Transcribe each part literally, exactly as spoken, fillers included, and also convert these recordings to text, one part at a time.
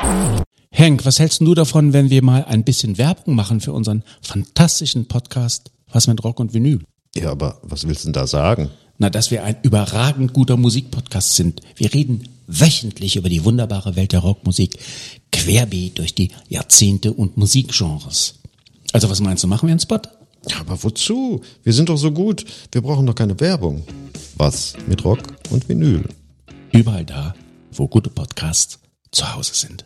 Henk, was hältst du davon, wenn wir mal ein bisschen Werbung machen für unseren fantastischen Podcast Was mit Rock und Vinyl? Ja, aber was willst du denn da sagen? Na, dass wir ein überragend guter Musikpodcast sind. Wir reden wöchentlich über die wunderbare Welt der Rockmusik, querbeet durch die Jahrzehnte und Musikgenres. Also was meinst du, machen wir einen Spot? Ja, aber wozu? Wir sind doch so gut. Wir brauchen doch keine Werbung. Was mit Rock und Vinyl? Überall da, wo gute Podcasts zu Hause sind.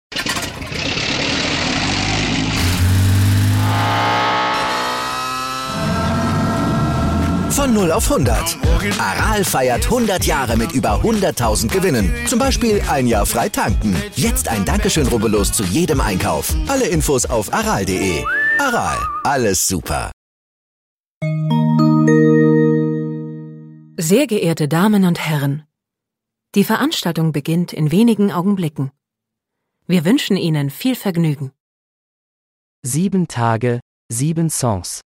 Von null auf hundert. Aral feiert hundert Jahre mit über hunderttausend Gewinnen. Zum Beispiel ein Jahr frei tanken. Jetzt ein Dankeschön, rubbellos zu jedem Einkauf. Alle Infos auf aral punkt de. Aral, alles super. Sehr geehrte Damen und Herren, die Veranstaltung beginnt in wenigen Augenblicken. Wir wünschen Ihnen viel Vergnügen. Sieben Tage, sieben Songs.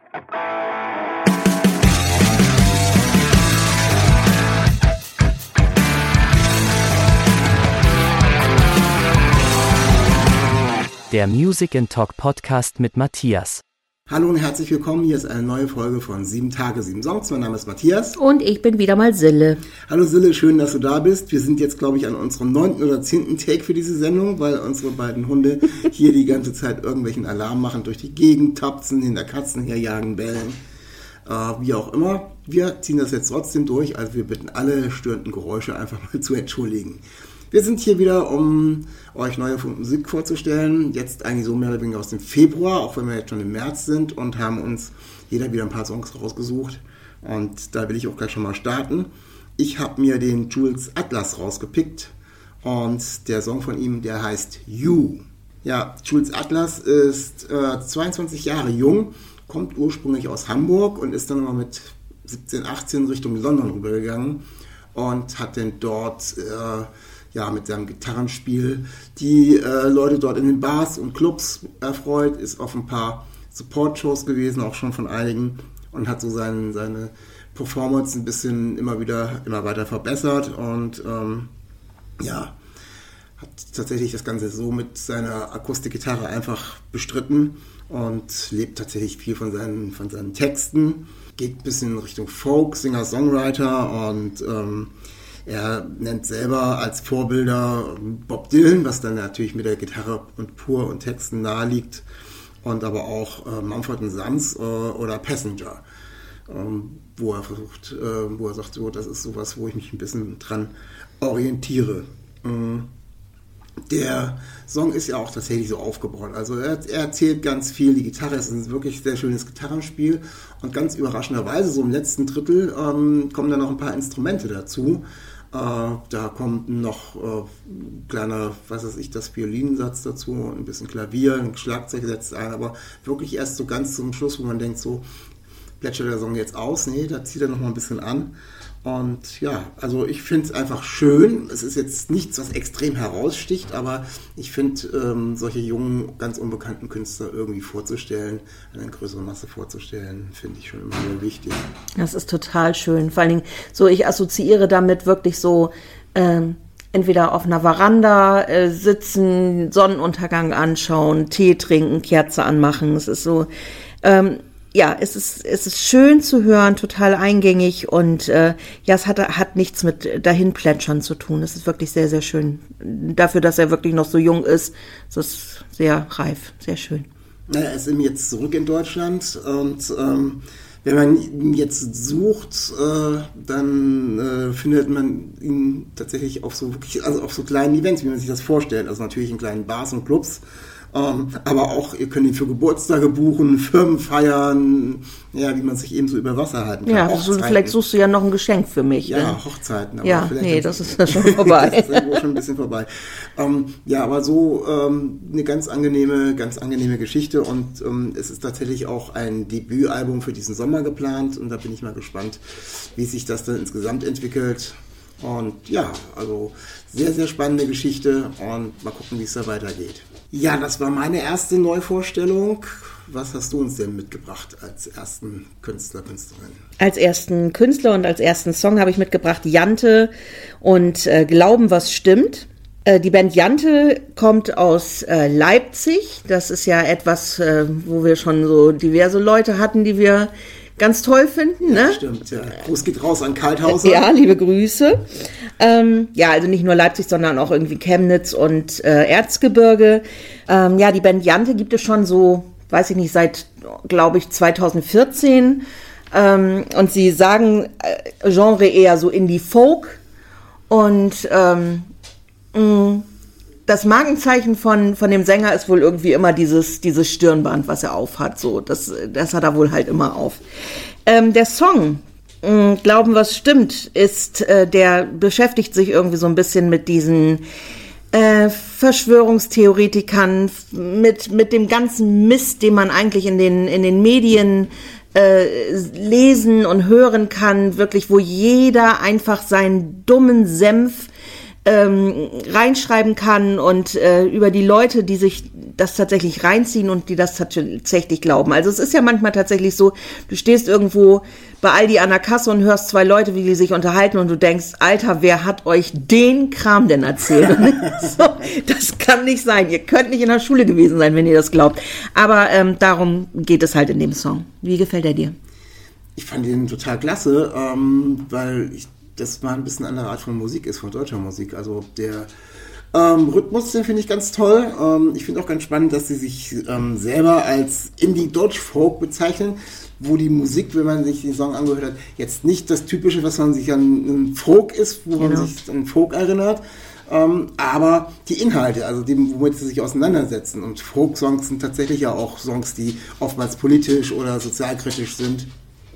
Der Music and Talk Podcast mit Matthias. Hallo und herzlich willkommen, hier ist eine neue Folge von sieben Tage, sieben Songs. Mein Name ist Matthias. Und ich bin wieder mal Sille. Hallo Sille, schön, dass du da bist. Wir sind jetzt, glaube ich, an unserem neunten oder zehnten Take für diese Sendung, weil unsere beiden Hunde hier die ganze Zeit irgendwelchen Alarm machen, durch die Gegend tapsen, hinter Katzen herjagen, bellen, äh, wie auch immer. Wir ziehen das jetzt trotzdem durch, also wir bitten alle störenden Geräusche einfach mal zu entschuldigen. Wir sind hier wieder, um euch neue Musik vorzustellen, jetzt eigentlich so mehr oder weniger aus dem Februar, auch wenn wir jetzt schon im März sind, und haben uns jeder wieder ein paar Songs rausgesucht, und da will ich auch gleich schon mal starten. Ich habe mir den Jules Atlas rausgepickt und der Song von ihm, der heißt You. Ja, Jules Atlas ist äh, zweiundzwanzig Jahre jung, kommt ursprünglich aus Hamburg und ist dann immer mit siebzehn, achtzehn Richtung London rübergegangen und hat dann dort äh, ja, mit seinem Gitarrenspiel die äh, Leute dort in den Bars und Clubs erfreut, ist auf ein paar Support-Shows gewesen, auch schon von einigen, und hat so seine, seine Performance ein bisschen immer wieder, immer weiter verbessert und ähm, ja, hat tatsächlich das Ganze so mit seiner Akustikgitarre einfach bestritten und lebt tatsächlich viel von seinen, von seinen Texten, geht ein bisschen in Richtung Folk, Singer, Songwriter, und ähm, er nennt selber als Vorbilder Bob Dylan, was dann natürlich mit der Gitarre und Pur und Texten nahe liegt, und aber auch äh, Mumford and Sons äh, oder Passenger, ähm, wo er versucht, äh, wo er sagt, so, das ist sowas, wo ich mich ein bisschen dran orientiere. Ähm, der Song ist ja auch tatsächlich so aufgebaut. Also er, er erzählt ganz viel, die Gitarre ist ein wirklich sehr schönes Gitarrenspiel, und ganz überraschenderweise, so im letzten Drittel, ähm, kommen dann noch ein paar Instrumente dazu. Uh, da kommt noch uh, ein kleiner, was weiß ich, das Violinensatz dazu, ein bisschen Klavier, ein Schlagzeug setzt ein, aber wirklich erst so ganz zum Schluss, wo man denkt, so plätschert der Song jetzt aus. Nee, da zieht er noch mal ein bisschen an. Und ja, also ich finde es einfach schön. Es ist jetzt nichts, was extrem heraussticht, aber ich finde, ähm, solche jungen, ganz unbekannten Künstler irgendwie vorzustellen, eine größere Masse vorzustellen, finde ich schon immer sehr wichtig. Das ist total schön. Vor allen Dingen, so ich assoziiere damit wirklich so, ähm, entweder auf einer Veranda äh, sitzen, Sonnenuntergang anschauen, Tee trinken, Kerze anmachen. Es ist so, ähm, ja, es ist, es ist schön zu hören, total eingängig, und äh, ja, es hat, hat nichts mit Dahinplätschern zu tun. Es ist wirklich sehr, sehr schön. Dafür, dass er wirklich noch so jung ist, es ist sehr reif, sehr schön. Er ist eben jetzt zurück in Deutschland, und ähm, wenn man ihn jetzt sucht, äh, dann äh, findet man ihn tatsächlich auf so wirklich, also auf so kleinen Events, wie man sich das vorstellt. Also natürlich in kleinen Bars und Clubs. Um, aber auch, ihr könnt ihn für Geburtstage buchen, Firmen feiern, ja, wie man sich eben so über Wasser halten kann. Ja, so, vielleicht suchst du ja noch ein Geschenk für mich. Ja, denn? Hochzeiten. Aber ja, vielleicht nee, das ist ja schon vorbei. Das ist irgendwo schon ein bisschen vorbei. Um, ja, aber so um, eine ganz angenehme, ganz angenehme Geschichte, und um, es ist tatsächlich auch ein Debütalbum für diesen Sommer geplant, und da bin ich mal gespannt, wie sich das dann insgesamt entwickelt. Und ja, also sehr, sehr spannende Geschichte, und mal gucken, wie es da weitergeht. Ja, das war meine erste Neuvorstellung. Was hast du uns denn mitgebracht als ersten Künstler, Künstlerin? Als ersten Künstler und als ersten Song habe ich mitgebracht Jante und äh, Glauben, was stimmt. Äh, die Band Jante kommt aus äh, Leipzig. Das ist ja etwas, äh, wo wir schon so diverse Leute hatten, die wir ganz toll finden. Ne? Stimmt, ja. Gruß geht raus an Kalthauser. Ja, liebe Grüße. Ähm, ja, also nicht nur Leipzig, sondern auch irgendwie Chemnitz und äh, Erzgebirge. Ähm, ja, die Band Jante gibt es schon so, weiß ich nicht, seit, glaube ich, zwanzig vierzehn. Ähm, und sie sagen äh, Genre eher so Indie-Folk. Und ähm, mh, das Markenzeichen von, von dem Sänger ist wohl irgendwie immer dieses, dieses Stirnband, was er aufhat. So, das, das hat er wohl halt immer auf. Ähm, der Song, mh, Glauben, was stimmt, ist, äh, der beschäftigt sich irgendwie so ein bisschen mit diesen äh, Verschwörungstheoretikern, mit, mit dem ganzen Mist, den man eigentlich in den, in den Medien äh, lesen und hören kann, wirklich, wo jeder einfach seinen dummen Senf Ähm, reinschreiben kann und äh, über die Leute, die sich das tatsächlich reinziehen und die das tatsächlich glauben. Also es ist ja manchmal tatsächlich so, du stehst irgendwo bei Aldi an der Kasse und hörst zwei Leute, wie die sich unterhalten und du denkst, Alter, wer hat euch den Kram denn erzählt? So, das kann nicht sein. Ihr könnt nicht in der Schule gewesen sein, wenn ihr das glaubt. Aber ähm, darum geht es halt in dem Song. Wie gefällt er dir? Ich fand ihn total klasse, ähm, weil ich das mal ein bisschen eine andere Art von Musik ist, von deutscher Musik. Also der ähm, Rhythmus, den finde ich ganz toll. Ähm, ich finde auch ganz spannend, dass sie sich ähm, selber als Indie-Deutsch-Folk bezeichnen, wo die Musik, wenn man sich den Song angehört hat, jetzt nicht das Typische, was man sich an einen Folk ist, wo genau. man sich an Folk erinnert, ähm, aber die Inhalte, also dem, womit sie sich auseinandersetzen. Und Folk-Songs sind tatsächlich ja auch Songs, die oftmals politisch oder sozialkritisch sind.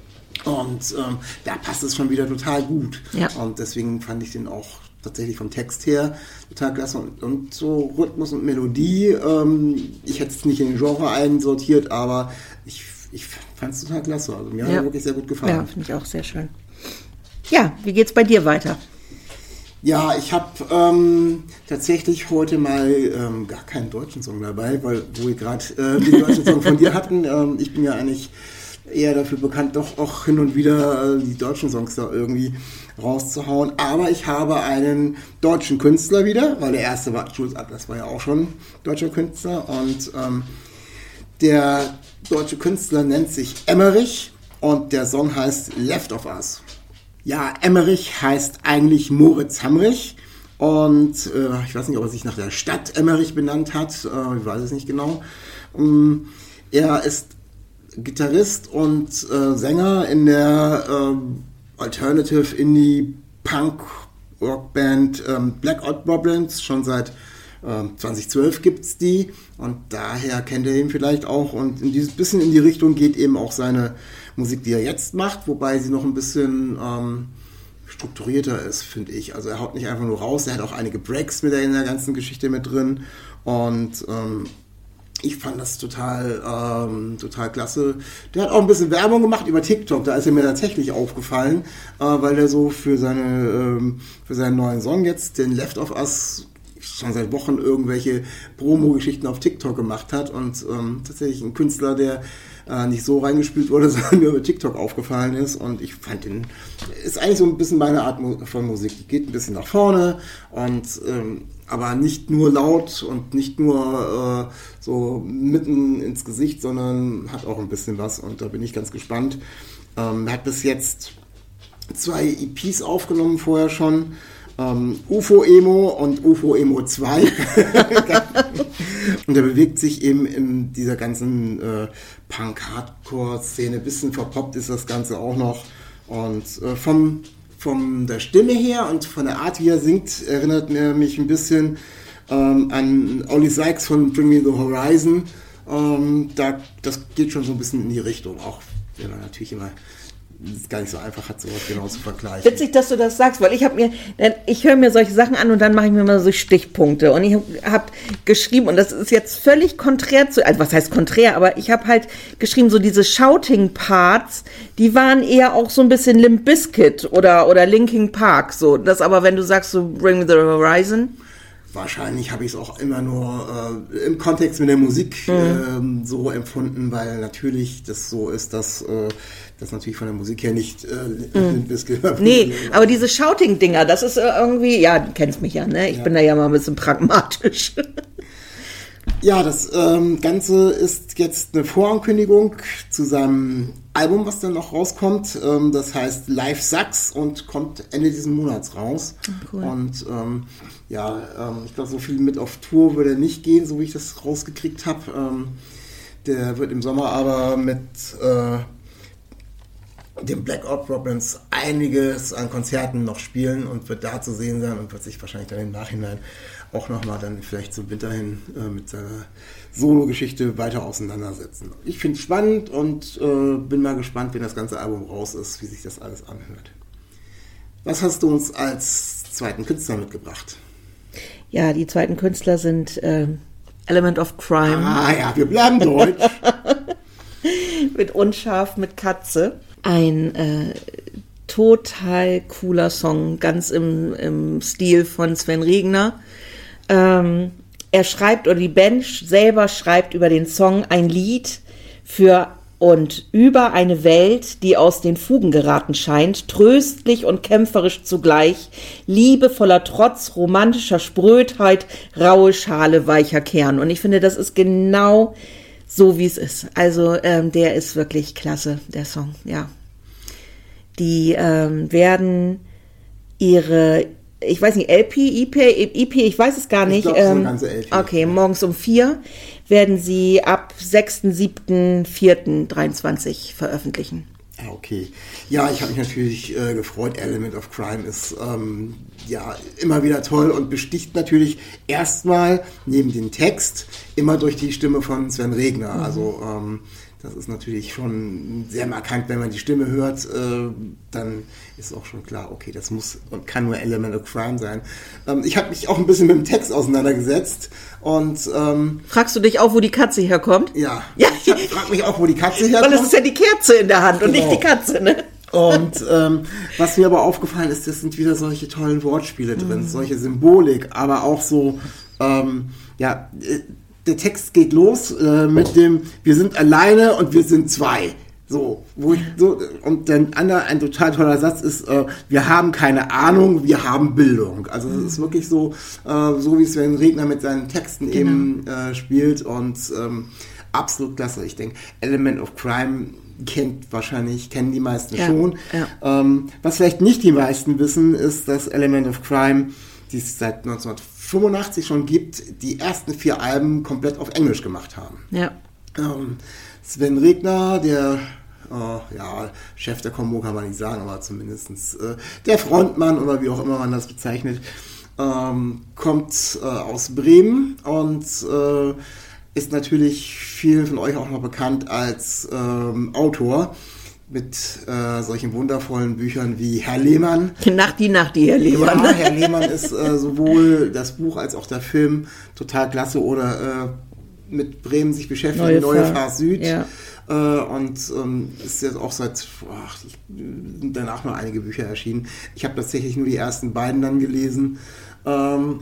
Und ähm, da passt es schon wieder total gut. Ja. Und deswegen fand ich den auch tatsächlich vom Text her total klasse. Und, und so Rhythmus und Melodie, ähm, ich hätte es nicht in den Genre einsortiert, aber ich, ich fand es total klasse. Also mir ja. hat er wirklich sehr gut gefallen. Ja, finde ich auch sehr schön. Ja, wie geht's bei dir weiter? Ja, ich habe ähm, tatsächlich heute mal ähm, gar keinen deutschen Song dabei, weil wo wir gerade äh, den deutschen Song von dir hatten. Ähm, ich bin ja eigentlich eher dafür bekannt, doch auch hin und wieder äh, die deutschen Songs da irgendwie rauszuhauen. Aber ich habe einen deutschen Künstler wieder, weil der erste war, Jules Atlas war ja auch schon deutscher Künstler. Und ähm, der deutsche Künstler nennt sich Emmerich und der Song heißt Left of Us. Ja, Emmerich heißt eigentlich Moritz Hamrich. Und äh, ich weiß nicht, ob er sich nach der Stadt Emmerich benannt hat. Äh, ich weiß es nicht genau. Ähm, er ist Gitarrist und äh, Sänger in der äh, Alternative Indie Punk Rockband ähm, Blackout Problems. Schon seit äh, zwanzig zwölf gibt's die und daher kennt ihr ihn vielleicht auch. Und in dieses bisschen in die Richtung geht eben auch seine Musik, die er jetzt macht, wobei sie noch ein bisschen ähm, strukturierter ist, finde ich. Also er haut nicht einfach nur raus, er hat auch einige Breaks mit in der ganzen Geschichte mit drin und ähm, ich fand das total, ähm, total klasse. Der hat auch ein bisschen Werbung gemacht über TikTok. Da ist er mir tatsächlich aufgefallen, äh, weil er so für seine, ähm, für seinen neuen Song jetzt, den Left of Us, schon seit Wochen irgendwelche Promo-Geschichten auf TikTok gemacht hat und ähm, tatsächlich ein Künstler, der äh, nicht so reingespielt wurde, sondern mir über TikTok aufgefallen ist und ich fand den, ist eigentlich so ein bisschen meine Art von Musik. Die geht ein bisschen nach vorne und ähm, aber nicht nur laut und nicht nur äh, so mitten ins Gesicht, sondern hat auch ein bisschen was und da bin ich ganz gespannt. Ähm, er hat bis jetzt zwei E Ps aufgenommen vorher schon, ähm, U F O-Emo und U F O-Emo zwei und er bewegt sich eben in dieser ganzen äh, Punk-Hardcore-Szene, ein bisschen verpoppt ist das Ganze auch noch und äh, vom Von der Stimme her und von der Art, wie er singt, erinnert er mich ein bisschen ähm, an Ollie Sykes von Bring Me the Horizon. Ähm, da, das geht schon so ein bisschen in die Richtung, auch wenn man natürlich immer es gar nicht so einfach hat, sowas genau zu vergleichen. Witzig, dass du das sagst, weil ich habe mir, ich höre mir solche Sachen an und dann mache ich mir mal so Stichpunkte und ich habe hab geschrieben und das ist jetzt völlig konträr zu, also was heißt konträr, aber ich habe halt geschrieben, so diese Shouting-Parts, die waren eher auch so ein bisschen Limp Bizkit oder, oder Linkin Park, so, das aber wenn du sagst so Bring Me the Horizon. Wahrscheinlich habe ich es auch immer nur äh, im Kontext mit der Musik mhm. äh, so empfunden, weil natürlich das so ist, dass äh, das natürlich von der Musik her nicht äh, mhm. bis gehört. Nee, aber diese Shouting-Dinger, das ist äh, irgendwie, ja, du kennst mich ja, ne? Ich ja. bin da ja mal ein bisschen pragmatisch. Ja, das ähm, Ganze ist jetzt eine Vorankündigung zu seinem Album, was dann noch rauskommt. Ähm, das heißt Live Sucks und kommt Ende diesen Monats raus. Cool. Und ähm, ja, ähm, ich glaube, so viel mit auf Tour würde er nicht gehen, so wie ich das rausgekriegt habe. Ähm, der wird im Sommer aber mit äh, dem Black Out Problems einiges an Konzerten noch spielen und wird da zu sehen sein und wird sich wahrscheinlich dann im Nachhinein auch nochmal dann vielleicht zum Winter hin äh, mit seiner Solo-Geschichte weiter auseinandersetzen. Ich finde es spannend und äh, bin mal gespannt, wenn das ganze Album raus ist, wie sich das alles anhört. Was hast du uns als zweiten Künstler mitgebracht? Ja, die zweiten Künstler sind äh, Element of Crime. Ah ja, wir bleiben deutsch. Mit Unscharf, mit Katze. Ein äh, total cooler Song, ganz im, im Stil von Sven Regner. Ähm, er schreibt, oder die Band selber schreibt über den Song ein Lied für und über eine Welt, die aus den Fugen geraten scheint, tröstlich und kämpferisch zugleich, liebevoller Trotz, romantischer Sprödheit, raue Schale, weicher Kern. Und ich finde, das ist genau so, wie es ist. Also ähm, der ist wirklich klasse, der Song, ja. Die ähm, werden ihre, ich weiß nicht, L P, E P, E P, ich weiß es gar nicht. Ich glaube, ähm, so eine ganze L P. Okay, morgens um vier werden sie ab sechster siebter vierter dreiundzwanzig veröffentlichen. Ja, okay. Ja, ich habe mich natürlich äh, gefreut. Element of Crime ist ähm, ja immer wieder toll und besticht natürlich erstmal neben dem Text immer durch die Stimme von Sven Regner. Mhm. Also ähm, das ist natürlich schon sehr markant, wenn man die Stimme hört, äh, dann ist auch schon klar, okay, das muss und kann nur Element of Crime sein. Ähm, ich habe mich auch ein bisschen mit dem Text auseinandergesetzt und ähm, fragst du dich auch, wo die Katze herkommt? Ja, ja. Ich frage mich auch, wo die Katze herkommt. Weil es ist ja die Kerze in der Hand und genau. nicht die Katze, ne? Und ähm, was mir aber aufgefallen ist, das sind wieder solche tollen Wortspiele drin, mhm. solche Symbolik, aber auch so, ähm, ja, der Text geht los äh, mit dem, wir sind alleine und wir sind zwei. So, wo ich so, und dann andere, ein total toller Satz ist, äh, wir haben keine Ahnung, wir haben Bildung. Also das ist wirklich so, äh, so wie Sven Regner mit seinen Texten genau. eben äh, spielt und ähm, absolut klasse. Ich denke, Element of Crime kennt wahrscheinlich, kennen die meisten ja, schon. Ja. Ähm, was vielleicht nicht die meisten wissen, ist, dass Element of Crime, die es seit neunzehnhundertfünfundachtzig schon gibt, die ersten vier Alben komplett auf Englisch gemacht haben. Ja. Ähm, Sven Regner, der äh, ja, Chef der Combo kann man nicht sagen, aber zumindest äh, der Frontmann oder wie auch immer man das bezeichnet, ähm, kommt äh, aus Bremen und äh, ist natürlich vielen von euch auch noch bekannt als ähm, Autor mit äh, solchen wundervollen Büchern wie Herr Lehmann. Nach die, nach die, Herr Lehmann. Ja, Herr Lehmann ist äh, sowohl das Buch als auch der Film total klasse oder äh, mit Bremen sich beschäftigt, Neue, Neue Fahrt Süd. Ja. Äh, und ähm, ist jetzt auch seit, ach, ich, sind danach noch einige Bücher erschienen. Ich habe tatsächlich nur die ersten beiden dann gelesen. Ähm,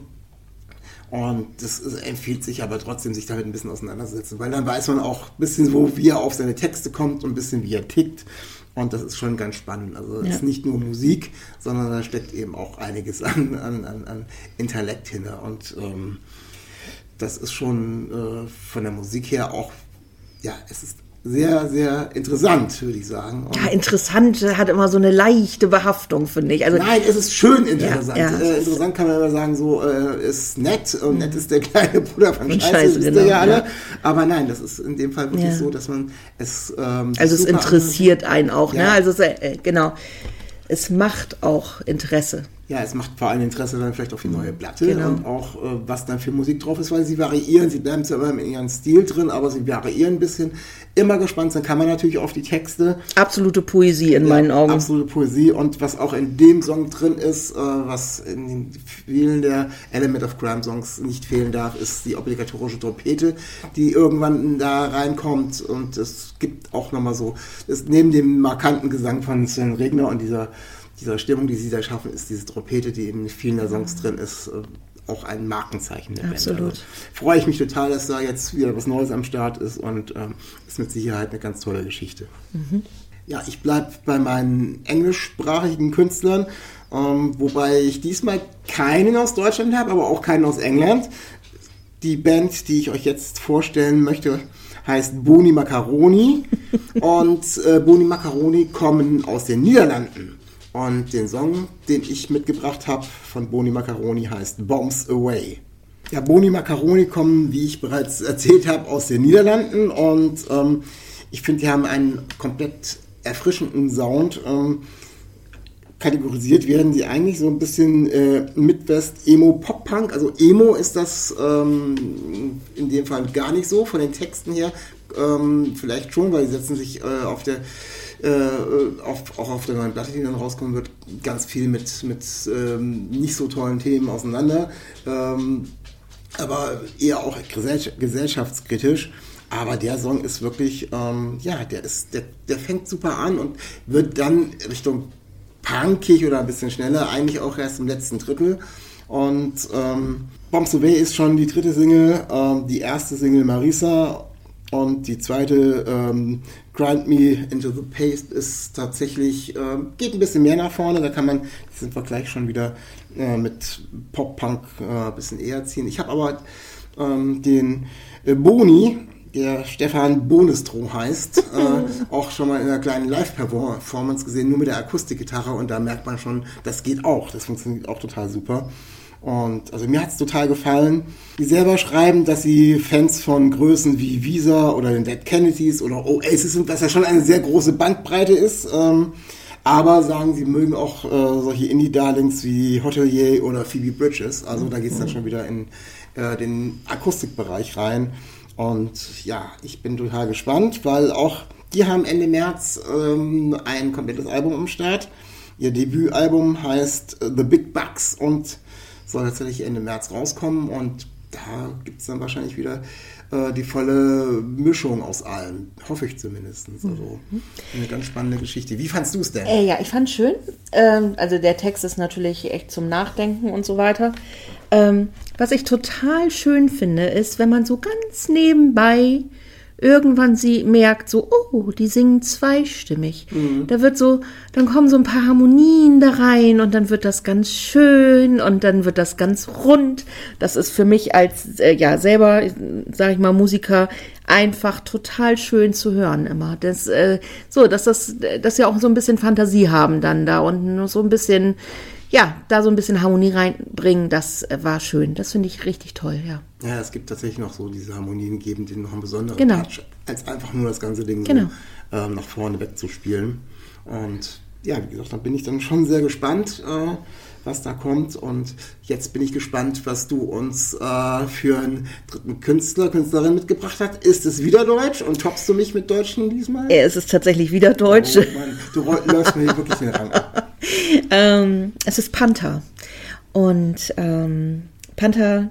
Und das ist, empfiehlt sich aber trotzdem, sich damit ein bisschen auseinanderzusetzen, weil dann weiß man auch ein bisschen, wo wie er auf seine Texte kommt und ein bisschen, wie er tickt. Und das ist schon ganz spannend. Also es ja. ist nicht nur Musik, sondern da steckt eben auch einiges an, an, an, an Intellekt hinter. Und ähm, das ist schon äh, von der Musik her auch, ja, es ist sehr, sehr interessant, würde ich sagen. Und ja, interessant hat immer so eine leichte Behaftung, finde ich. Also, nein, es ist schön interessant. Ja, ja, äh, interessant kann man immer sagen, so äh, ist nett und mhm. nett ist der kleine Bruder von Scheiße, Scheiße wisst genau, ihr ja alle. Ja. Aber nein, das ist in dem Fall wirklich ja. so, dass man es ähm, also es interessiert einen auch, ja. ne? Also es, äh, genau, es macht auch Interesse. Ja, es macht vor allem Interesse dann vielleicht auf die neue Platte genau. und auch, äh, was dann für Musik drauf ist, weil sie variieren, sie bleiben zwar immer in ihrem Stil drin, aber sie variieren ein bisschen. Immer gespannt sein kann man natürlich auf die Texte. Absolute Poesie in ja, meinen Augen. Absolute Poesie und was auch in dem Song drin ist, äh, was in den vielen der Element of Crime Songs nicht fehlen darf, ist die obligatorische Trompete, die irgendwann da reinkommt und es gibt auch nochmal so, ist neben dem markanten Gesang von Sven Regner und dieser dieser Stimmung, die sie da schaffen, ist diese Trompete, die in vielen der Songs drin ist, auch ein Markenzeichen der Absolut. Band. Also freue ich mich total, dass da jetzt wieder was Neues am Start ist und ähm, ist mit Sicherheit eine ganz tolle Geschichte. Mhm. Ja, ich bleibe bei meinen englischsprachigen Künstlern, ähm, wobei ich diesmal keinen aus Deutschland habe, aber auch keinen aus England. Die Band, die ich euch jetzt vorstellen möchte, heißt Boni Macaroni und äh, Boni Macaroni kommen aus den Niederlanden. Und den Song, den ich mitgebracht habe von Boni Macaroni, heißt Bombs Away. Ja, Boni Macaroni kommen, wie ich bereits erzählt habe, aus den Niederlanden und ähm, ich finde, die haben einen komplett erfrischenden Sound. Ähm, kategorisiert werden die eigentlich so ein bisschen äh, Midwest Emo Pop Punk. Also Emo ist das ähm, in dem Fall gar nicht so von den Texten her. Ähm, vielleicht schon, weil sie setzen sich äh, auf der äh, auf, auch auf der neuen Platte, die dann rauskommen wird, ganz viel mit, mit ähm, nicht so tollen Themen auseinander. Ähm, aber eher auch gesell- gesellschaftskritisch. Aber der Song ist wirklich, ähm, ja, der ist, der, der fängt super an und wird dann Richtung punkig oder ein bisschen schneller, eigentlich auch erst im letzten Drittel. Und ähm, Bombs Away ist schon die dritte Single, ähm, die erste Single Marisa und die zweite ähm, Grind Me Into the Paste ist tatsächlich, äh, geht ein bisschen mehr nach vorne, da kann man diesen Vergleich schon wieder äh, mit Pop-Punk äh, ein bisschen eher ziehen. Ich habe aber ähm, den äh, Boni, der Stefan Bonestroh heißt, äh, auch schon mal in einer kleinen Live-Performance gesehen, nur mit der Akustikgitarre und da merkt man schon, das geht auch, das funktioniert auch total super. Und also mir hat es total gefallen. Die selber schreiben, dass sie Fans von Größen wie Visa oder den Dead Kennedys oder Oasis sind, was ja schon eine sehr große Bandbreite ist. Ähm, aber sagen, sie mögen auch äh, solche Indie-Darlings wie Hotelier oder Phoebe Bridgers. Also da geht es dann schon wieder in äh, den Akustikbereich rein. Und ja, ich bin total gespannt, weil auch die haben Ende März ähm, ein komplettes Album am Start. Ihr Debütalbum heißt The Big Bucks und soll tatsächlich Ende März rauskommen. Und da gibt es dann wahrscheinlich wieder äh, die volle Mischung aus allem. Hoffe ich zumindest. Also eine ganz spannende Geschichte. Wie fandst du es denn? Äh, ja, ich fand es schön. Ähm, also der Text ist natürlich echt zum Nachdenken und so weiter. Ähm, was ich total schön finde, ist, wenn man so ganz nebenbei irgendwann sie merkt, so, oh, die singen zweistimmig. Mhm. Da wird so, dann kommen so ein paar Harmonien da rein und dann wird das ganz schön und dann wird das ganz rund. Das ist für mich als, äh, ja, selber, sag ich mal, Musiker einfach total schön zu hören immer. Das, äh, so, dass das, dass wir auch so ein bisschen Fantasie haben dann da und so ein bisschen, ja, da so ein bisschen Harmonie reinbringen, das äh, war schön. Das finde ich richtig toll, ja. Ja, es gibt tatsächlich noch so diese Harmonien geben, die noch einen besonderen genau. Touch, als einfach nur das ganze Ding genau. so ähm, nach vorne wegzuspielen. Und ja, wie gesagt, da bin ich dann schon sehr gespannt, äh, was da kommt. Und jetzt bin ich gespannt, was du uns äh, für einen dritten Künstler, Künstlerin mitgebracht hast. Ist es wieder Deutsch und toppst du mich mit Deutschen diesmal? Ja, es ist tatsächlich wieder Deutsch. Oh, Mann, du läufst mir hier wirklich den Rang ab. ähm, es ist Panther. Und ähm, Panther,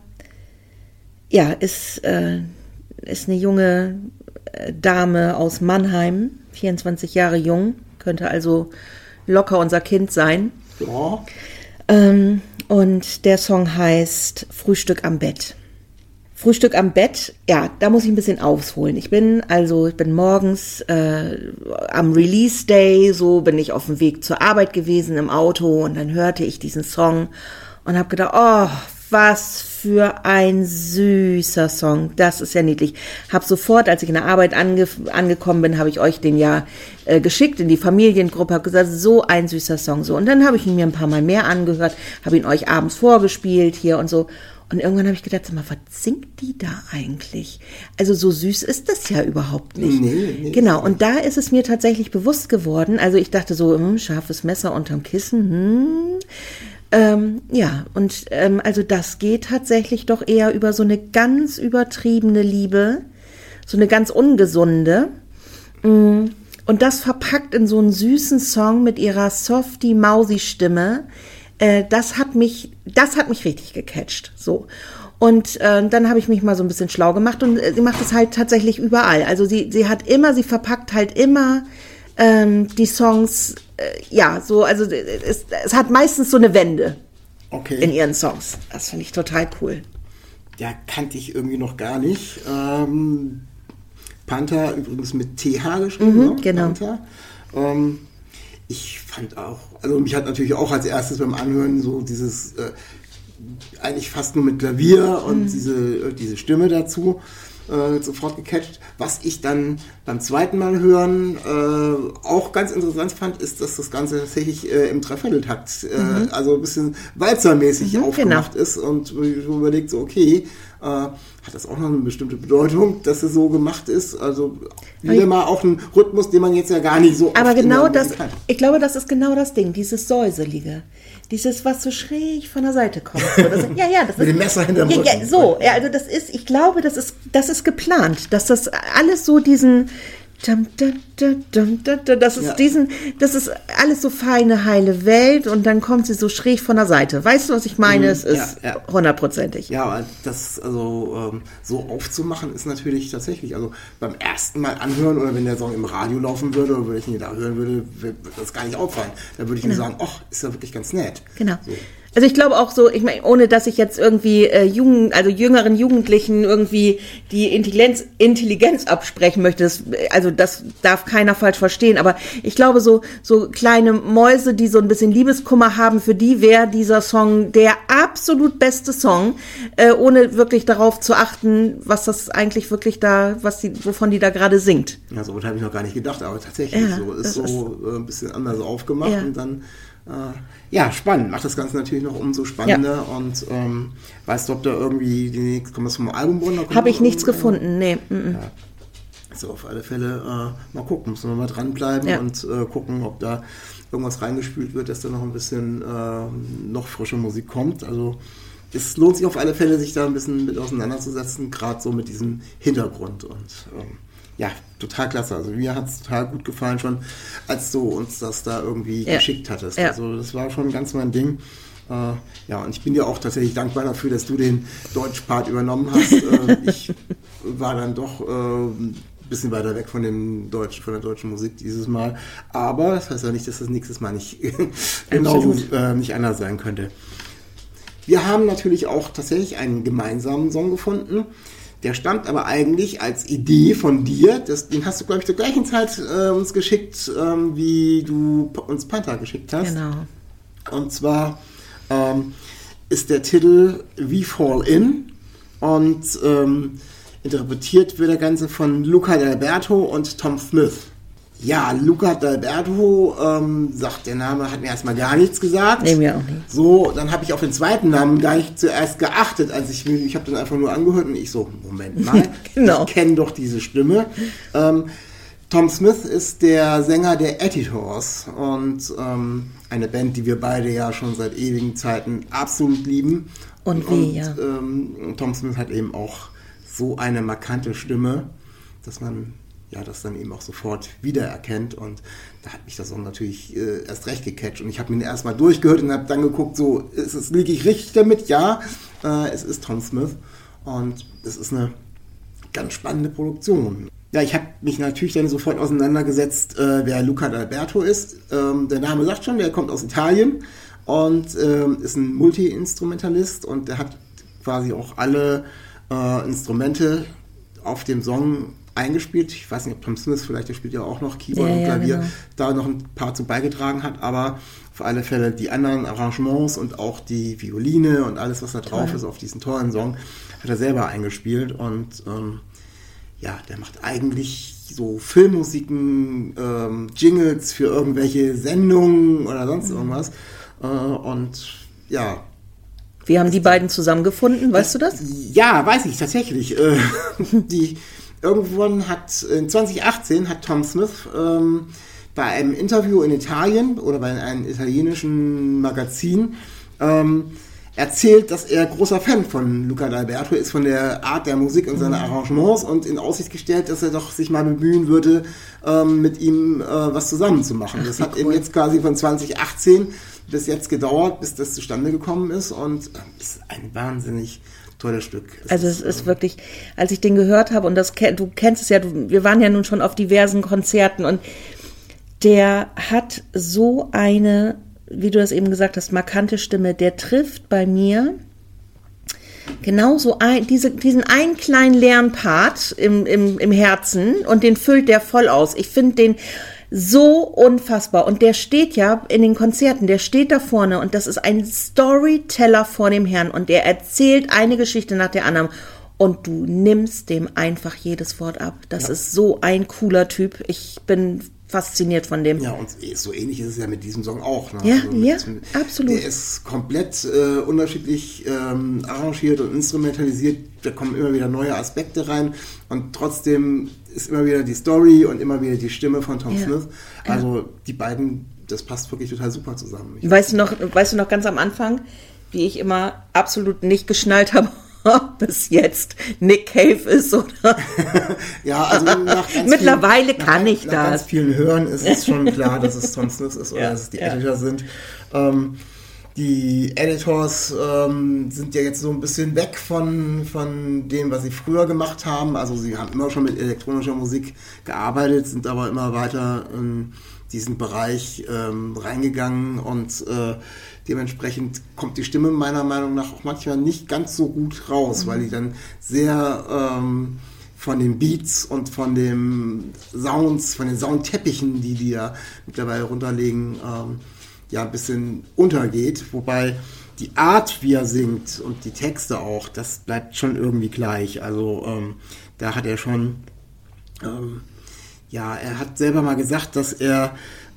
ja, ist, äh, ist eine junge äh, Dame aus Mannheim, vierundzwanzig Jahre jung, könnte also locker unser Kind sein. Ja. Ähm, und der Song heißt Frühstück am Bett. Frühstück am Bett, ja, da muss ich ein bisschen ausholen. Ich bin also, ich bin morgens äh, am Release Day, so bin ich auf dem Weg zur Arbeit gewesen im Auto und dann hörte ich diesen Song und habe gedacht, oh, was für ein süßer Song. Das ist ja niedlich. Hab sofort, als ich in der Arbeit ange- angekommen bin, habe ich euch den ja äh, geschickt in die Familiengruppe, habe gesagt, so ein süßer Song. So. Und dann habe ich ihn mir ein paar Mal mehr angehört, habe ihn euch abends vorgespielt hier und so. Und irgendwann habe ich gedacht, sag mal, was singt die da eigentlich? Also so süß ist das ja überhaupt nicht. Nee, nee, genau, und da ist es mir tatsächlich bewusst geworden. Also ich dachte so, hm, scharfes Messer unterm Kissen, hm. Ähm, ja, und ähm, also das geht tatsächlich doch eher über so eine ganz übertriebene Liebe, so eine ganz ungesunde. Und das verpackt in so einen süßen Song mit ihrer softy-mausi-Stimme. Äh, das hat mich, das hat mich richtig gecatcht. So. Und äh, dann habe ich mich mal so ein bisschen schlau gemacht und äh, sie macht es halt tatsächlich überall. Also sie, sie hat immer, sie verpackt halt immer ähm, die Songs, äh, ja, so, also es, es hat meistens so eine Wende. Okay. in ihren Songs. Das finde ich total cool. Ja, kannte ich irgendwie noch gar nicht. Ähm, Panther übrigens mit T H geschrieben. Mhm, ne? genau. Panther. Ähm, ich fand auch, also mich hat natürlich auch als erstes beim Anhören so dieses, äh, eigentlich fast nur mit Klavier und Mhm. diese, äh, diese Stimme dazu äh, sofort gecatcht. Was ich dann beim zweiten Mal hören äh, auch ganz interessant fand, ist, dass das Ganze tatsächlich äh, im Dreivierteltakt, äh, Mhm. also ein bisschen walzermäßig Mhm, aufgemacht ist und ich überlegt so, okay, äh, hat das auch noch eine bestimmte Bedeutung, dass es so gemacht ist? Also wieder mal auch ein Rhythmus, den man jetzt ja gar nicht so Aber oft in genau der das, Musik hat. ich glaube, das ist genau das Ding, dieses Säuselige. Dieses, was so schräg von der Seite kommt. So, das, ja, ja, das Mit ist, dem Messer hinterm ja, ja, Rücken. so, ja, also das ist, ich glaube, das ist, das ist geplant, dass das alles so diesen, dum, dum, dum, dum, dum, dum, das ist Ja. diesen, das ist alles so feine, heile Welt und dann kommt sie so schräg von der Seite. Weißt du, was ich meine? Es ist ja, ja. hundertprozentig. Ja, aber das also ähm, so aufzumachen ist natürlich tatsächlich, also beim ersten Mal anhören oder wenn der Song im Radio laufen würde oder wenn ich ihn da hören würde, würde das gar nicht auffallen. Da würde ich mir sagen, ach, ist ja wirklich ganz nett. Genau. So. Also ich glaube auch so, ich meine, ohne dass ich jetzt irgendwie äh, Jugend, also jüngeren Jugendlichen irgendwie die Intelligenz, Intelligenz absprechen möchte, das, also das darf keiner falsch verstehen, aber ich glaube so so kleine Mäuse, die so ein bisschen Liebeskummer haben, für die wäre dieser Song der absolut beste Song, äh, ohne wirklich darauf zu achten, was das eigentlich wirklich da, was die, wovon die da gerade singt. Ja, so habe ich noch gar nicht gedacht, aber tatsächlich Ja, so ist das so ist- äh, ein bisschen anders aufgemacht Ja. und dann äh, ja, spannend, macht das Ganze natürlich noch umso spannender und ähm, weißt du, ob da irgendwie die nächste, kommt das vom Album runter? Habe ich nichts gefunden, nee. Mm-mm. Ja. So, auf alle Fälle äh, mal gucken, müssen wir mal dranbleiben Ja. und äh, gucken, ob da irgendwas reingespült wird, dass da noch ein bisschen äh, noch frische Musik kommt. Also es lohnt sich auf alle Fälle, sich da ein bisschen mit auseinanderzusetzen, gerade so mit diesem Hintergrund und ähm, ja, total klasse. Also mir hat es total gut gefallen schon, als du uns das da irgendwie Ja. geschickt hattest. Ja. Also das war schon ganz mein Ding. Äh, ja, und ich bin dir auch tatsächlich dankbar dafür, dass du den Deutschpart übernommen hast. äh, ich war dann doch äh, ein bisschen weiter weg von dem Deutsch, von der deutschen Musik dieses Mal. Aber das heißt ja nicht, dass das nächstes Mal nicht genauso äh, nicht anders sein könnte. Wir haben natürlich auch tatsächlich einen gemeinsamen Song gefunden. Der stammt aber eigentlich als Idee von dir. Das, den hast du, glaube ich, zur gleichen Zeit äh, uns geschickt, ähm, wie du uns Panther geschickt hast. Genau. Und zwar ähm, ist der Titel We Fall In und ähm, interpretiert wird der Ganze von Luca D'Alberto und Tom Smith. Ja, Luca D'Alberto, ähm, sagt der Name, hat mir erstmal gar nichts gesagt. Nee, mir auch nicht. So, dann habe ich auf den zweiten Namen gar nicht zuerst geachtet, als ich mir, ich habe dann einfach nur angehört und ich so, Moment mal, Genau. ich kenne doch diese Stimme. Ähm, Tom Smith ist der Sänger der Editors und ähm, eine Band, die wir beide ja schon seit ewigen Zeiten absolut lieben. Und wie, ja. Ähm, Tom Smith hat eben auch so eine markante Stimme, dass man ja das dann eben auch sofort wiedererkennt und da hat mich das auch natürlich äh, erst recht gecatcht und ich habe mir den erstmal durchgehört und habe dann geguckt, so, ist es, liege ich richtig damit? Ja, äh, es ist Tom Smith und es ist eine ganz spannende Produktion. Ja, ich habe mich natürlich dann sofort auseinandergesetzt, äh, wer Luca D'Alberto ist. Ähm, der Name sagt schon, der kommt aus Italien und ähm, ist ein Multi-Instrumentalist und der hat quasi auch alle äh, Instrumente auf dem Song eingespielt. Ich weiß nicht, ob Tom Smith vielleicht, der spielt ja auch noch Keyboard Ja, und ja, Klavier, genau. da noch ein paar zu beigetragen hat, aber auf alle Fälle die anderen Arrangements und auch die Violine und alles, was da drauf Toll. ist auf diesen tollen Song, hat er selber eingespielt und ähm, ja, der macht eigentlich so Filmmusiken, ähm, Jingles für irgendwelche Sendungen oder sonst irgendwas äh, und ja, Wie haben die beiden zusammengefunden, weißt du das? ja, weiß ich tatsächlich. Äh, die irgendwann hat in zwanzig achtzehn hat Tom Smith ähm, bei einem Interview in Italien oder bei einem italienischen Magazin ähm, erzählt, dass er großer Fan von Luca D'Alberto ist, von der Art der Musik und seiner Arrangements und in Aussicht gestellt, dass er doch sich mal bemühen würde, ähm, mit ihm äh, was zusammen zu machen. Das hat eben jetzt quasi von zwanzig achtzehn bis jetzt gedauert, bis das zustande gekommen ist und es ist ein wahnsinnig tolles Stück. Es Also es ist wirklich, als ich den gehört habe, und das du kennst es ja, du, wir waren ja nun schon auf diversen Konzerten und der hat so eine wie du das eben gesagt hast, markante Stimme, der trifft bei mir genauso ein, diese, diesen einen kleinen leeren Part im, im, im Herzen und den füllt der voll aus. Ich finde den so unfassbar. Und der steht ja in den Konzerten, der steht da vorne und das ist ein Storyteller vor dem Herrn und der erzählt eine Geschichte nach der anderen und du nimmst dem einfach jedes Wort ab. Das ja. ist so ein cooler Typ. Ich bin fasziniert von dem. Ja, und so ähnlich ist es ja mit diesem Song auch. Ne? Ja, also mit, ja, absolut. Der ist komplett äh, unterschiedlich ähm, arrangiert und instrumentalisiert. Da kommen immer wieder neue Aspekte rein und trotzdem ist immer wieder die Story und immer wieder die Stimme von Tom ja. Smith. Also ja. die beiden, das passt wirklich total super zusammen. Ich weißt du noch, weißt du noch ganz am Anfang, wie ich immer absolut nicht geschnallt habe, ob es jetzt Nick Cave ist oder. Ja, also nach ganz mittlerweile vielen, kann nach, ich nach das. Nach ganz vielen Hören ist es schon klar, dass es Tom Smith ist oder ja, dass es die ja. Editor sind. Ähm, die Editors ähm, sind ja jetzt so ein bisschen weg von, von dem, was sie früher gemacht haben. Also sie haben immer schon mit elektronischer Musik gearbeitet, sind aber immer weiter in diesen Bereich ähm, reingegangen und äh, dementsprechend kommt die Stimme meiner Meinung nach auch manchmal nicht ganz so gut raus, mhm. weil die dann sehr ähm, von den Beats und von den Sounds, von den Soundteppichen, die die ja mittlerweile runterlegen, ähm, ja ein bisschen untergeht. Wobei die Art, wie er singt und die Texte auch, das bleibt schon irgendwie gleich. Also ähm, da hat er schon, ähm, ja, er hat selber mal gesagt, dass er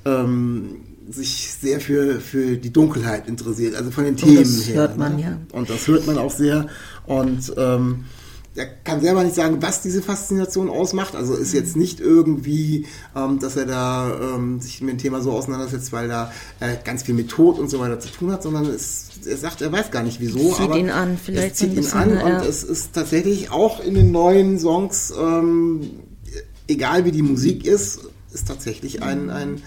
ähm, sich sehr für, für die Dunkelheit interessiert, also von den und Themen das her. hört man, ne? ja. Und das hört man auch sehr. Und ähm, er kann selber nicht sagen, was diese Faszination ausmacht. Also ist jetzt nicht irgendwie, ähm, dass er da ähm, sich mit dem Thema so auseinandersetzt, weil da äh, ganz viel mit Tod und so weiter zu tun hat, sondern es, er sagt, er weiß gar nicht wieso. Es zieht aber ihn an, vielleicht es zieht so ein ihn bisschen, an ja. und es ist tatsächlich auch in den neuen Songs, ähm, egal wie die Musik ist, ist tatsächlich ein, ein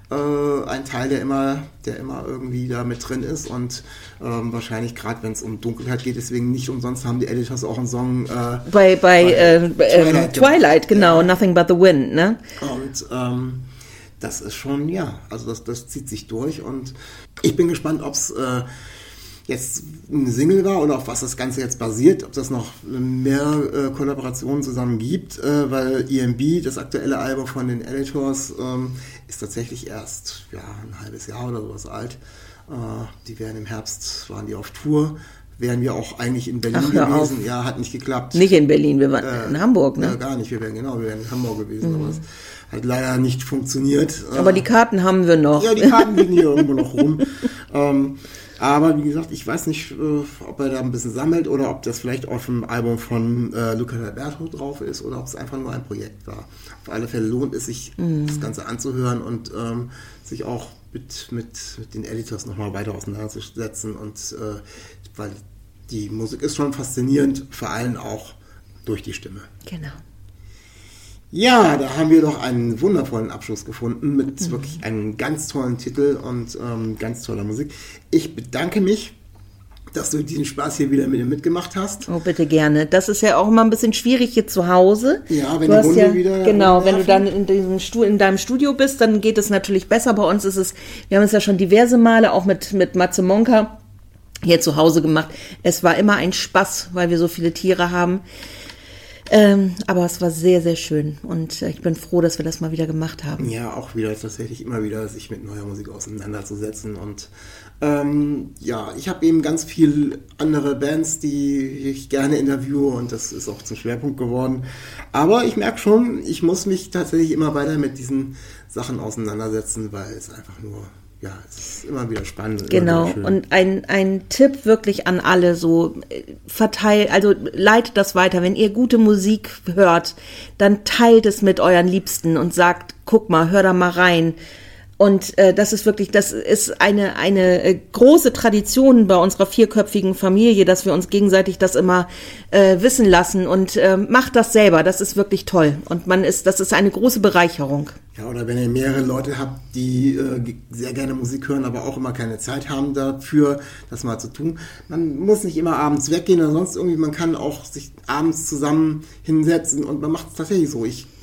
äh, ein Teil, der immer, der immer irgendwie da mit drin ist und ähm, wahrscheinlich gerade, wenn es um Dunkelheit geht, deswegen nicht umsonst haben die Editors auch einen Song äh, bei, bei, bei äh, Twilight, Twilight, genau, ja. Nothing But the Wind, ne? Und ähm, das ist schon, ja, also das, das zieht sich durch und ich bin gespannt, ob es äh, jetzt eine Single war oder auf was das Ganze jetzt basiert, ob das noch mehr äh, Kollaborationen zusammen gibt, äh, weil E M B, das aktuelle Album von den Editors, ähm, ist tatsächlich erst ja, ein halbes Jahr oder sowas alt. Äh, die werden im Herbst, waren die auf Tour, wären wir auch eigentlich in Berlin Ach, hör gewesen. auf. Ja, hat nicht geklappt. Nicht in Berlin, wir waren Äh, in Hamburg, ne? Ja, gar nicht, wir wären genau, wir wären in Hamburg gewesen, mhm. aber es hat leider nicht funktioniert. Aber die Karten haben wir noch. Ja, die Karten liegen hier irgendwo noch rum. Ähm, aber wie gesagt, ich weiß nicht, äh, ob er da ein bisschen sammelt oder ob das vielleicht auf dem Album von äh, Luca Alberto drauf ist oder ob es einfach nur ein Projekt war. Auf alle Fälle lohnt es sich, mm. das Ganze anzuhören und ähm, sich auch mit, mit, mit den Editors nochmal weiter auseinanderzusetzen. Und äh, weil die Musik ist schon faszinierend, vor allem auch durch die Stimme. Genau. Ja, da haben wir doch einen wundervollen Abschluss gefunden mit mhm. wirklich einem ganz tollen Titel und ähm, ganz toller Musik. Ich bedanke mich, dass du diesen Spaß hier wieder mit mir mitgemacht hast. Oh, bitte gerne. Das ist ja auch immer ein bisschen schwierig hier zu Hause. Ja, wenn du die Hunde ja, wieder genau, wenn du nerven. dann in diesem Stuhl, in deinem Studio bist, dann geht es natürlich besser. Bei uns ist es, wir haben es ja schon diverse Male auch mit mit Matze Monka hier zu Hause gemacht. Es war immer ein Spaß, weil wir so viele Tiere haben. Ähm, aber es war sehr, sehr schön und äh, ich bin froh, dass wir das mal wieder gemacht haben. Ja, auch wieder tatsächlich immer wieder sich mit neuer Musik auseinanderzusetzen und ähm, ja, ich habe eben ganz viel andere Bands, die ich gerne interviewe und das ist auch zum Schwerpunkt geworden. Aber ich merke schon, ich muss mich tatsächlich immer weiter mit diesen Sachen auseinandersetzen, weil es einfach nur ja, es ist immer wieder spannend. Genau. Immer wieder Und ein, ein Tipp wirklich an alle, so verteilt, also leitet das weiter. Wenn ihr gute Musik hört, dann teilt es mit euren Liebsten und sagt, guck mal, hör da mal rein. Und äh, das ist wirklich, das ist eine eine äh, große Tradition bei unserer vierköpfigen Familie, dass wir uns gegenseitig das immer äh, wissen lassen und äh, macht das selber. Das ist wirklich toll und man ist, das ist eine große Bereicherung. Ja, oder wenn ihr mehrere Leute habt, die äh, sehr gerne Musik hören, aber auch immer keine Zeit haben dafür, das mal zu tun. Man muss nicht immer abends weggehen oder sonst irgendwie, man kann auch sich abends zusammen hinsetzen und man macht es tatsächlich so. Ich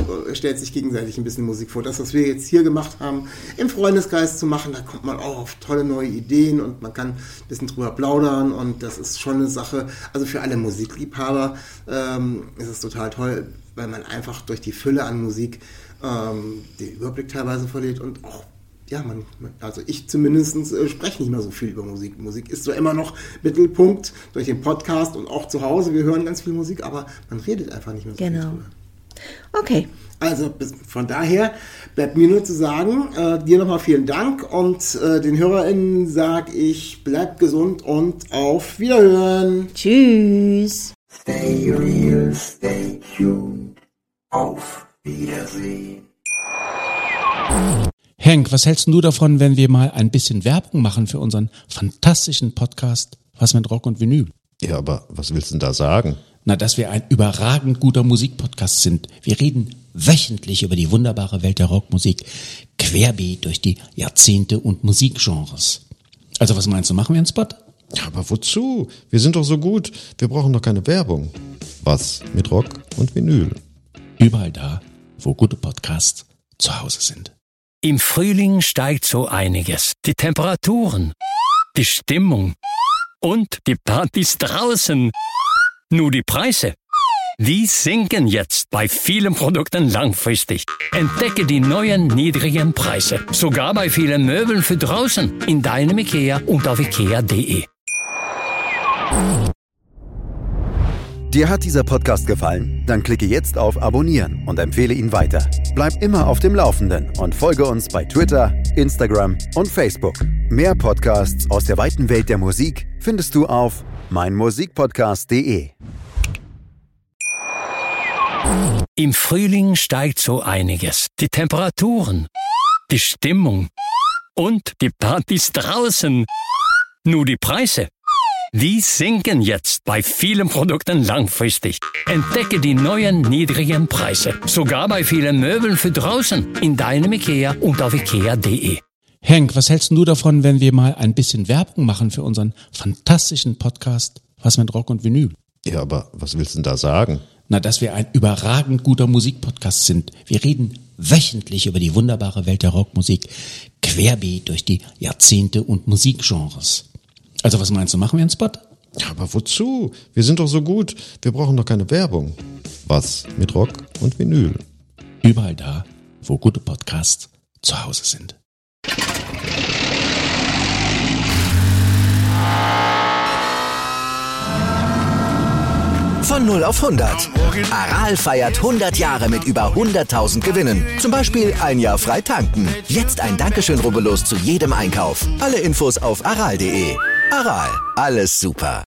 äh, stellt sich gegenseitig ein bisschen Musik vor. Das, was wir jetzt hier gemacht haben, im Freundeskreis zu machen, da kommt man auch auf tolle neue Ideen und man kann ein bisschen drüber plaudern und das ist schon eine Sache, also für alle Musikliebhaber ähm, ist es total toll, weil man einfach durch die Fülle an Musik ähm, den Überblick teilweise verliert und auch ja, man, also ich zumindest äh, spreche nicht mehr so viel über Musik. Musik ist so immer noch Mittelpunkt durch den Podcast und auch zu Hause. Wir hören ganz viel Musik, aber man redet einfach nicht mehr so Genau. viel drüber. Okay. Also bis, von daher bleibt mir nur zu sagen, äh, dir nochmal vielen Dank und äh, den HörerInnen sage ich, bleibt gesund und auf Wiederhören. Tschüss. Stay real, stay tuned. Auf Wiedersehen. Henk, was hältst du davon, wenn wir mal ein bisschen Werbung machen für unseren fantastischen Podcast Was mit Rock und Vinyl? Ja, aber was willst du denn da sagen? Na, dass wir ein überragend guter Musikpodcast sind. Wir reden wöchentlich über die wunderbare Welt der Rockmusik, querbeet durch die Jahrzehnte und Musikgenres. Also was meinst du, machen wir einen Spot? Ja, aber wozu? Wir sind doch so gut. Wir brauchen doch keine Werbung. Was mit Rock und Vinyl? Überall da, wo gute Podcasts zu Hause sind. Im Frühling steigt so einiges. Die Temperaturen, die Stimmung und die Partys draußen. Nur die Preise, die sinken jetzt bei vielen Produkten langfristig. Entdecke die neuen niedrigen Preise. Sogar bei vielen Möbeln für draußen. In deinem Ikea und auf ikea punkt de. Dir hat dieser Podcast gefallen? Dann klicke jetzt auf Abonnieren und empfehle ihn weiter. Bleib immer auf dem Laufenden und folge uns bei Twitter, Instagram und Facebook. Mehr Podcasts aus der weiten Welt der Musik findest du auf meinmusikpodcast punkt de. Im Frühling steigt so einiges. Die Temperaturen, die Stimmung und die Partys draußen. Nur die Preise, die sinken jetzt bei vielen Produkten langfristig. Entdecke die neuen niedrigen Preise. Sogar bei vielen Möbeln für draußen. In deinem Ikea und auf ikea punkt de. Henk, was hältst du davon, wenn wir mal ein bisschen Werbung machen für unseren fantastischen Podcast Was mit Rock und Vinyl? Ja, aber was willst du denn da sagen? Na, dass wir ein überragend guter Musikpodcast sind. Wir reden wöchentlich über die wunderbare Welt der Rockmusik, querbeet durch die Jahrzehnte und Musikgenres. Also was meinst du, machen wir einen Spot? Ja, aber wozu? Wir sind doch so gut. Wir brauchen doch keine Werbung. Was mit Rock und Vinyl? Überall da, wo gute Podcasts zu Hause sind. Von null auf hundert. Aral feiert hundert Jahre mit über hunderttausend Gewinnen. Zum Beispiel ein Jahr frei tanken. Jetzt ein Dankeschön, rubbellos zu jedem Einkauf. Alle Infos auf aral punkt de. Aral, alles super.